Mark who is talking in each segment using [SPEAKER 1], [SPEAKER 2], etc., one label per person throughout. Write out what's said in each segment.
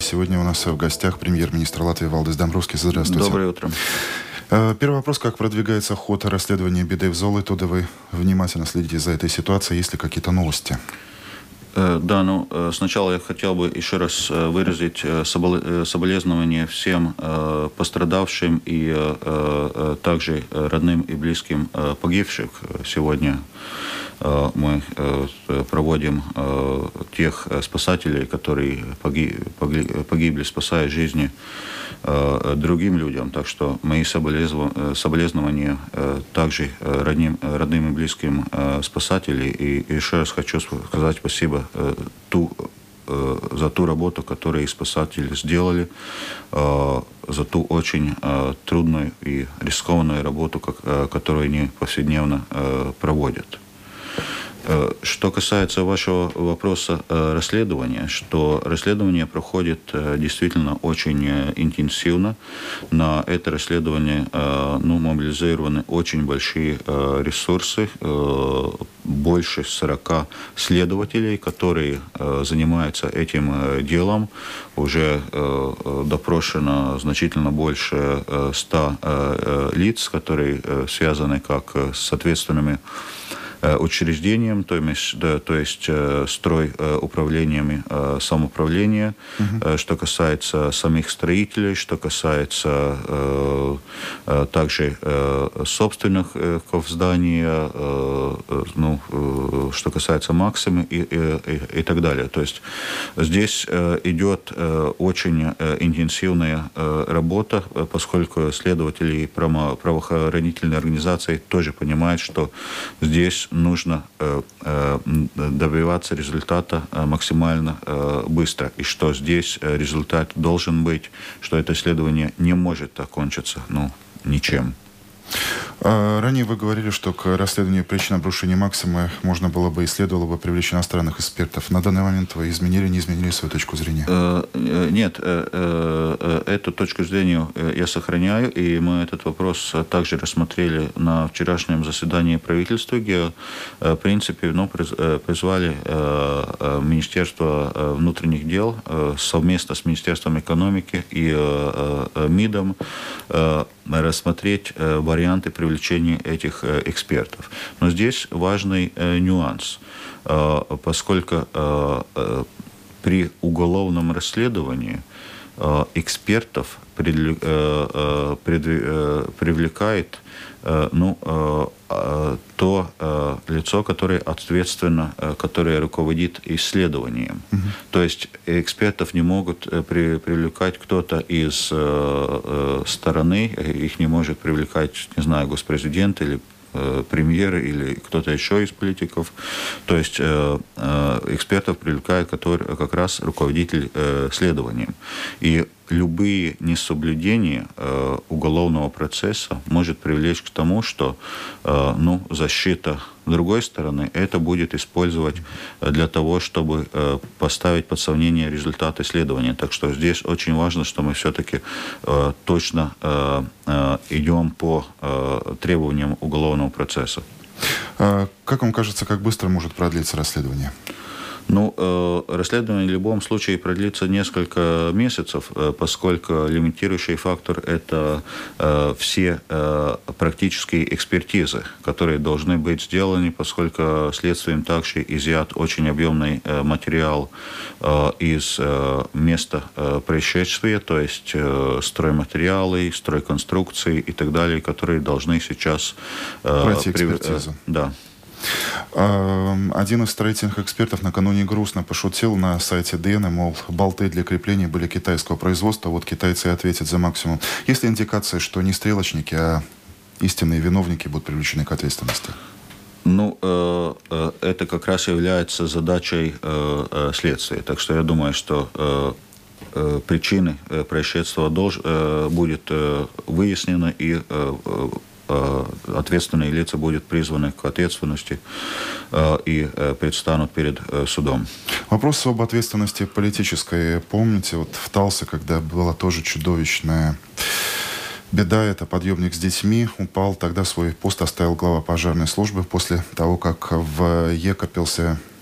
[SPEAKER 1] Сегодня у нас в гостях премьер-министр Латвии Валдис Домбровскис. Здравствуйте.
[SPEAKER 2] Доброе утро.
[SPEAKER 1] Первый вопрос. Как продвигается ход расследования беды в Золотуде? Вы внимательно следите за этой ситуацией. Есть ли какие-то новости?
[SPEAKER 2] Да, сначала я хотел бы еще раз выразить соболезнования всем пострадавшим и также родным и близким погибших. Сегодня мы проводим тех спасателей, которые погибли, спасая жизни другим людям. Так что мои соболезнования также родным и близким спасателей. И еще раз хочу сказать спасибо за ту работу, которую спасатели сделали, за ту очень трудную и рискованную работу, которую они повседневно проводят. Что касается вашего вопроса расследования, что расследование проходит действительно очень интенсивно. На это расследование мобилизированы очень большие ресурсы, больше 40 следователей, которые занимаются этим делом. Уже допрошено значительно больше 100 лиц, которые связаны как с ответственными учреждением, то есть стройуправлениями самоуправления, что касается самих строителей, что касается также собственников здания, что касается Максимы и так далее. То есть здесь идет очень интенсивная работа, поскольку следователи и правоохранительные организации тоже понимают, что здесь нужно добиваться результата максимально быстро. И что здесь результат должен быть, что это исследование не может окончиться ничем.
[SPEAKER 1] Ранее вы говорили, что к расследованию причин обрушения Максимы можно было бы и следовало бы привлечь иностранных экспертов. На данный момент вы изменили, не изменили свою точку зрения?
[SPEAKER 2] Нет, эту точку зрения я сохраняю, и мы этот вопрос также рассмотрели на вчерашнем заседании правительства, где, в принципе, призвали Министерство внутренних дел совместно с Министерством экономики и МИДом рассмотреть варианты привлечения этих экспертов. Но здесь важный нюанс, поскольку при уголовном расследовании экспертов привлекает то лицо, которое ответственно, которое руководит исследованием. То есть экспертов не могут привлекать кто-то из стороны, их не может привлекать, не знаю, госпрезидент или премьер или кто-то еще из политиков. То есть экспертов привлекает как раз руководитель следованием. И любые несоблюдения уголовного процесса может привлечь к тому, что защита другой стороны это будет использовать для того, чтобы поставить под сомнение результаты исследования. Так что здесь очень важно, что мы все-таки точно идем по требованиям уголовного процесса.
[SPEAKER 1] Как вам кажется, как быстро может продлиться расследование?
[SPEAKER 2] Расследование в любом случае продлится несколько месяцев, поскольку лимитирующий фактор – это все практические экспертизы, которые должны быть сделаны, поскольку следствием также изъят очень объемный материал из места происшествия, то есть стройматериалы, стройконструкции и так далее, которые должны сейчас
[SPEAKER 1] пройти экспертизу.
[SPEAKER 2] Да.
[SPEAKER 1] Один из строительных экспертов накануне грустно пошутил на сайте ДН, мол, болты для крепления были китайского производства, вот китайцы и ответят за максимум. Есть ли индикация, что не стрелочники, а истинные виновники будут привлечены к ответственности?
[SPEAKER 2] Это как раз является задачей следствия. Так что я думаю, что причины происшествия будет выяснены и ответственные лица будут призваны к ответственности и предстанут перед судом.
[SPEAKER 1] Вопрос об ответственности политической. Помните, вот в Талсе, когда была тоже чудовищная беда, это подъемник с детьми упал, тогда свой пост оставил глава пожарной службы после того, как в Екапилсе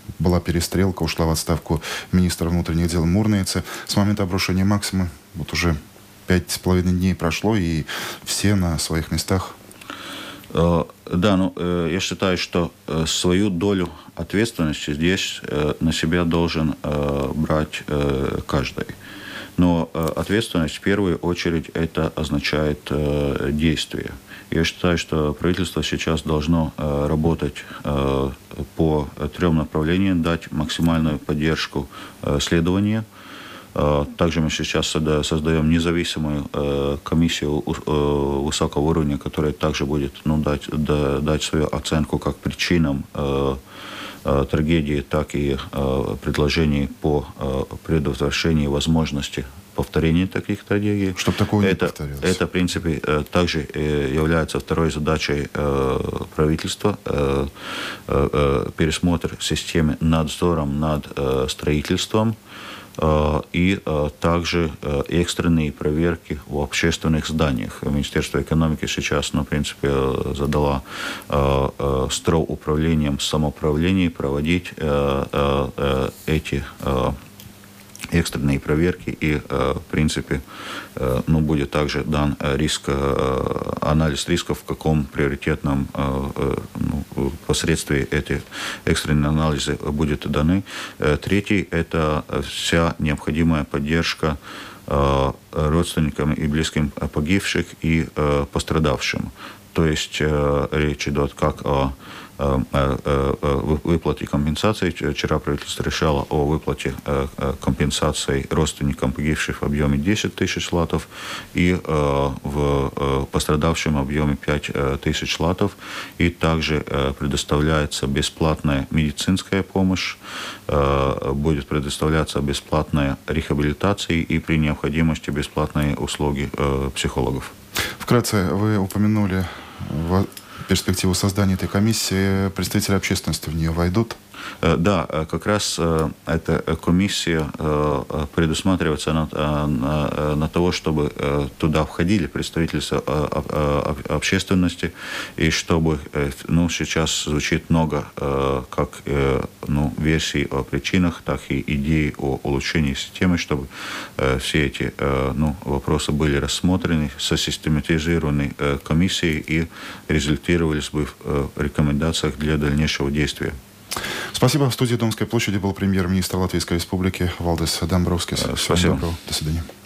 [SPEAKER 1] была перестрелка, ушла в отставку министра внутренних дел Мурнейце. С момента обрушения Максимы вот уже 5,5 дней прошло, и все на своих местах.
[SPEAKER 2] Да, я считаю, что свою долю ответственности здесь на себя должен брать каждый. Но ответственность в первую очередь это означает действие. Я считаю, что правительство сейчас должно работать по 3 направлениям, дать максимальную поддержку следования. Также мы сейчас создаем независимую комиссию высокого уровня, которая также будет дать свою оценку как причинам трагедии, так и предложений по предотвращению возможности повторения таких трагедий.
[SPEAKER 1] Чтобы такого не повторилось.
[SPEAKER 2] Это, в принципе, также является второй задачей правительства. Пересмотр системы надзором над строительством и также экстренные проверки в общественных зданиях. Министерство экономики сейчас, в принципе, задало строуправлением самоуправления проводить эти экстренные проверки, и, в принципе, будет также дан анализ рисков, в каком приоритетном посредстве эти экстренные анализы будут даны. Третий – это вся необходимая поддержка родственникам и близким погибших и пострадавшим. То есть речь идет как о выплате компенсации. Вчера правительство решало о выплате компенсации родственникам погибших в объеме 10 тысяч латов и в пострадавшем объеме 5 тысяч латов. И также предоставляется бесплатная медицинская помощь, будет предоставляться бесплатная рехабилитация и при необходимости бесплатные услуги психологов.
[SPEAKER 1] Вкратце, вы упомянули перспективу создания этой комиссии. Представители общественности в нее войдут?
[SPEAKER 2] Да, как раз эта комиссия предусматривается на того, чтобы туда входили представительства общественности, и чтобы, сейчас звучит много как версий о причинах, так и идей о улучшении системы, чтобы все эти вопросы были рассмотрены, сосистематизированы комиссией и результировались бы в рекомендациях для дальнейшего действия.
[SPEAKER 1] Спасибо. В студии Домской площади был премьер-министр Латвийской Республики Валдис Домбровскис.
[SPEAKER 2] Спасибо.
[SPEAKER 1] До свидания.